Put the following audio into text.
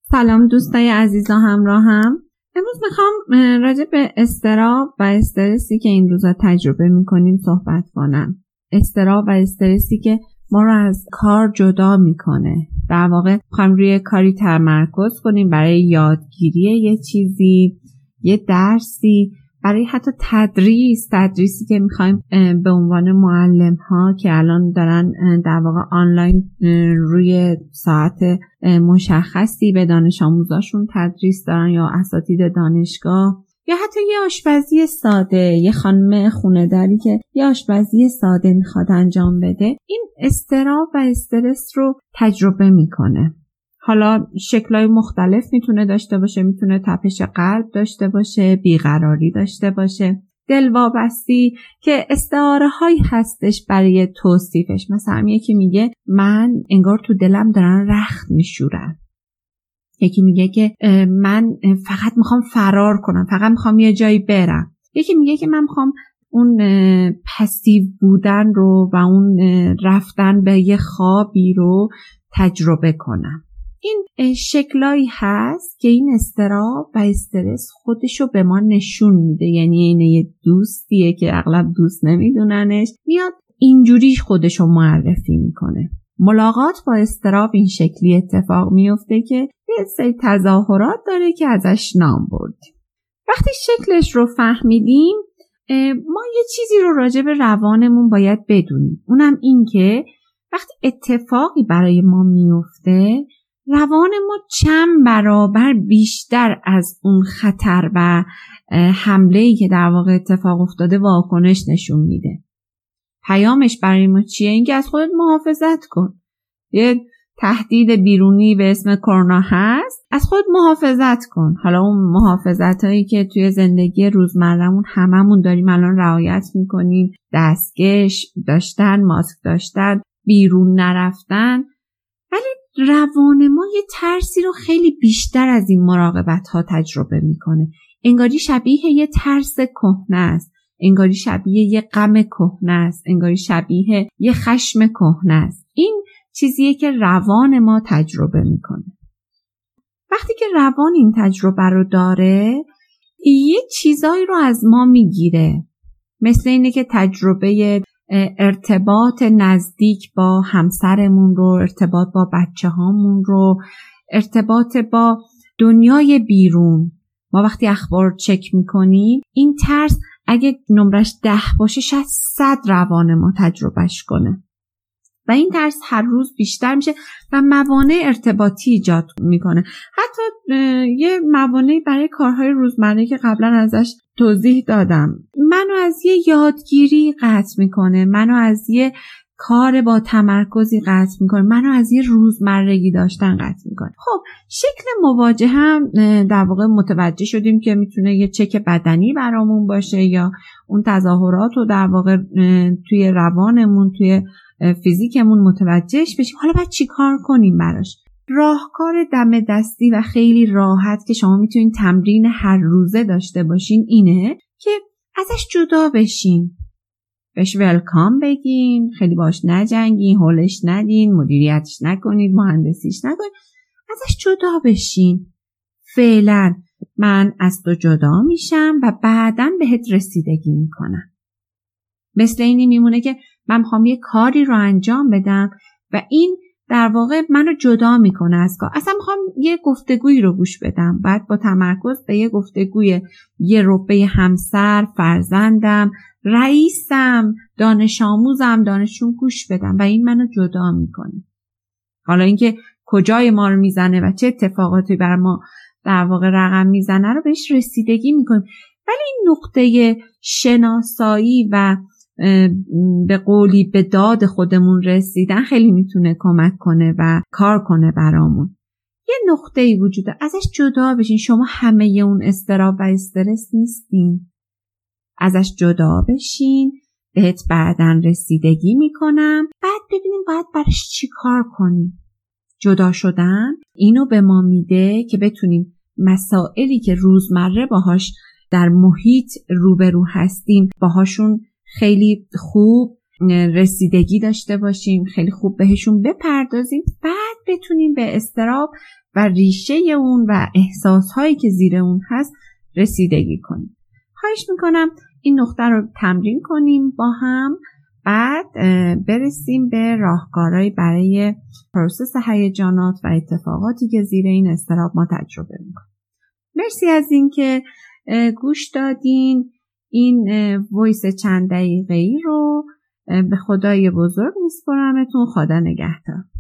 سلام دوستای عزیز و همراهم. امروز میخوام راجع به اضطراب و استرسی که این روزا تجربه میکنیم صحبت کنم. اضطراب و استرسی که ما رو از کار جدا میکنه. در واقع میخوام روی کاری تمرکز کنیم برای یادگیری یه چیزی، یه درسی، برای حتی تدریسی که میخوایم به عنوان معلم ها که الان دارن در واقع آنلاین روی ساعت مشخصی به دانش آموزاشون تدریس دارن یا اساتید دانشگاه، یا حتی یه آشپزی ساده، یه خانم خونه‌داری که یه آشپزی ساده میخواد انجام بده، این اضطراب و استرس رو تجربه میکنه. حالا شکل‌های مختلف میتونه داشته باشه، میتونه تپش قلب داشته باشه، بیقراری داشته باشه، دلوابستی که استعاره‌هایی هستش برای توصیفش. مثلا یکی میگه من انگار تو دلم دارن رخت میشورن. یکی میگه که من فقط میخوام فرار کنم، فقط میخوام یه جایی برم. یکی میگه که من میخوام اون پسیو بودن رو و اون رفتن به یه خوابی رو تجربه کنم. این شکلایی هست که این اضطراب و استرس خودشو به ما نشون میده. یعنی اینه یه دوستیه که اغلب دوست نمیدوننش، میاد اینجوری خودشو معرفی میکنه. ملاقات با اضطراب این شکلی اتفاق میفته که یه سری تظاهرات داره که ازش نام بردیم. وقتی شکلش رو فهمیدیم، ما یه چیزی رو راجع به روانمون باید بدونیم. اونم این که وقتی اتفاقی برای ما میفته، روان ما چند برابر بیشتر از اون خطر و حمله‌ای که در واقع اتفاق افتاده واکنش نشون میده. پیامش برای ما چیه؟ اینکه از خودت محافظت کن. یه تهدید بیرونی به اسم کرونا هست، از خودت محافظت کن. حالا اون محافظتایی که توی زندگی روزمره‌مون هممون داریم الان رعایت میکنیم، دستکش داشتن، ماسک داشتن، بیرون نرفتن، ولی روان ما یه ترسی رو خیلی بیشتر از این مراقبت ها تجربه میکنه. انگاری شبیه یه ترس کهنه است، انگاری شبیه یه غم کهنه است، انگاری شبیه یه خشم کهنه است. این چیزیه که روان ما تجربه میکنه. وقتی که روان این تجربه رو داره، یه چیزایی رو از ما میگیره. مثل اینه که تجربه ارتباط نزدیک با همسرمون رو، ارتباط با بچه هامون رو، ارتباط با دنیای بیرون. ما وقتی اخبار چک میکنیم، این ترس اگه نمرش 10 باشه شاید 100 روان ما تجربهش کنه و این ترس هر روز بیشتر میشه و موانع ارتباطی ایجاد میکنه. حتی یه موانعی برای کارهای روزمره که قبلا ازش توضیح دادم، منو از یه یادگیری قطع میکنه، منو از یه کار با تمرکزی قطع میکنه، منو از یه روزمرگی داشتن قطع میکنه. خب شکل مواجه هم در واقع متوجه شدیم که میتونه یه چک بدنی برامون باشه یا اون تظاهرات رو در واقع توی روانمون، توی فیزیکمون متوجهش بشیم. حالا باید چی کار کنیم براش؟ راهکار دم دستی و خیلی راحت که شما میتونین تمرین هر روزه داشته باشین اینه که ازش جدا بشین، بهش ولکام بگین، خیلی باش نجنگین، هولش ندین، مدیریتش نکنید، مهندسیش نکنید، ازش جدا بشین. فعلا من از تو جدا میشم و بعداً بهت رسیدگی میکنم. مثل اینی میمونه که من میخوام یه کاری رو انجام بدم و این در واقع منو جدا میکنه از کار. اصلا میخوام یه گفتگویی رو گوش بدم، بعد با تمرکز به یه گفتگوی یه ربع همسر، فرزندم، رئیسم، دانش آموزم، دانشجوم گوش بدم و این منو جدا میکنه. حالا اینکه کجای ما رو میزنه و چه اتفاقاتی بر ما در واقع رقم میزنه رو بهش رسیدگی میکنیم. ولی این نقطه شناسایی و به قولی به داد خودمون رسیدن خیلی میتونه کمک کنه و کار کنه برامون. یه نقطه‌ای وجوده، ازش جدا بشین. شما همه اون اضطراب و استرس نیستین، ازش جدا بشین، بهت بعداً رسیدگی میکنم، بعد ببینیم باید براش چی کار کنیم. جدا شدن اینو به ما میده که بتونیم مسائلی که روزمره باهاش در محیط روبرو هستیم باهاشون خیلی خوب رسیدگی داشته باشیم، خیلی خوب بهشون بپردازیم، بعد بتونیم به اضطراب و ریشه اون و احساسهایی که زیر اون هست رسیدگی کنیم. خواهش میکنم این نقطه رو تمرین کنیم با هم، بعد برسیم به راهکارهایی برای پروسس هیجانات و اتفاقاتی که زیر این اضطراب ما تجربه میکنیم. مرسی از این که گوش دادین. این وایس چند دقیقه‌ای رو به خدای بزرگ میسپارمتون. خدا نگهدار.